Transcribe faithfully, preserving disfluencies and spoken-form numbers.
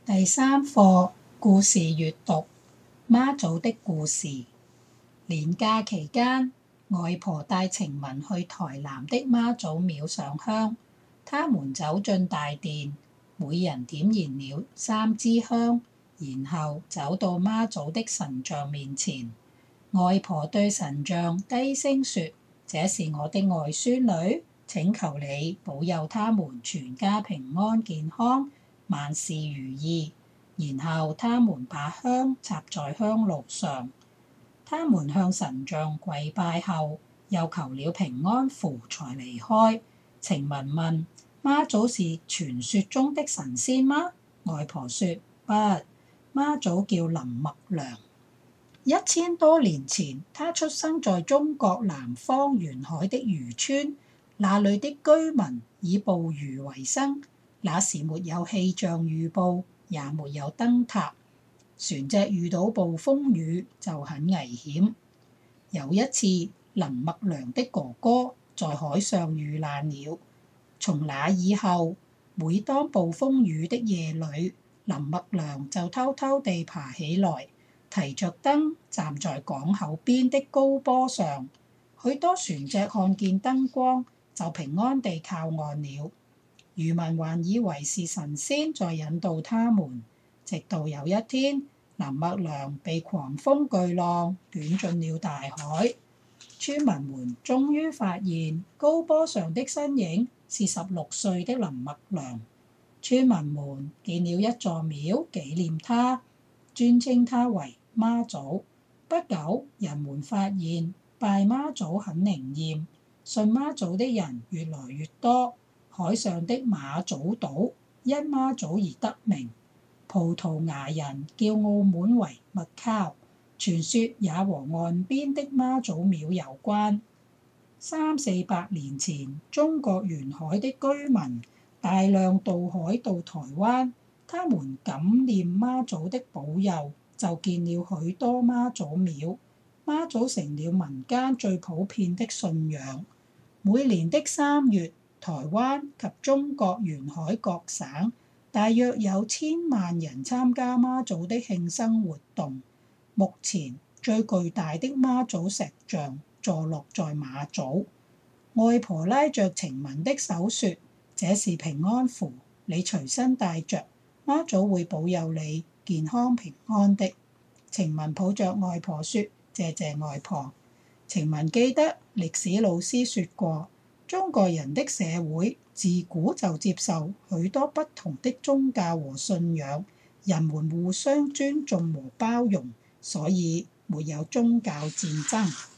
第三課故事閱讀媽祖的故事。年假期間，外婆帶晴雯去台南的媽祖廟上香。他們走進大殿，每人點燃了三支香，然後走到媽祖的神像面前。外婆對神像低聲說：這是我的外孫女，請求你保佑他們全家平安健康，萬事如意。然後他們把香插在香爐上。他們向神像跪拜後，又求了平安符才離開。晴雯問：媽祖是傳說中的神仙嗎？外婆說：不，媽祖叫林默娘。一千多年前，他出生在中國南方沿海的漁村，那裡的居民以捕魚為生。那時沒有氣象預報，也沒有燈塔，船隻遇到暴風雨就很危險。有一次，林默娘的哥哥在海上遇難了。從那以後，每當暴風雨的夜裡，林默娘就偷偷地爬起來，提着燈站在港口邊的高坡上。許多船隻看見燈光，就平安地靠岸了。漁民還以為是神仙在引導他們，直到有一天，林默娘被狂風巨浪捲進了大海。村民們終於發現高坡上的身影是十六歲的林默娘。村民們建了一座廟紀念她，尊稱她為媽祖。不久，人們發現拜媽祖很靈驗，信媽祖的人越來越多。海上的馬祖島因媽祖而得名，葡萄牙人叫澳門為麥考，傳說也和岸邊的媽祖廟有關。三四百年前，中國沿海的居民大量渡海到台灣，他們感念媽祖的保佑，就建了許多媽祖廟。媽祖成了民間最普遍的信仰。每年的三月，台灣及中國沿海各省大約有千萬人參加媽祖的慶生活動。目前最巨大的媽祖石像坐落在馬祖。外婆拉着晴雯的手說：這是平安符，你隨身帶着，媽祖會保佑你健康平安的。晴雯抱着外婆說：謝謝外婆。晴雯記得歷史老師說過，中國人的社會自古就接受許多不同的宗教和信仰，人們互相尊重和包容，所以沒有宗教戰爭。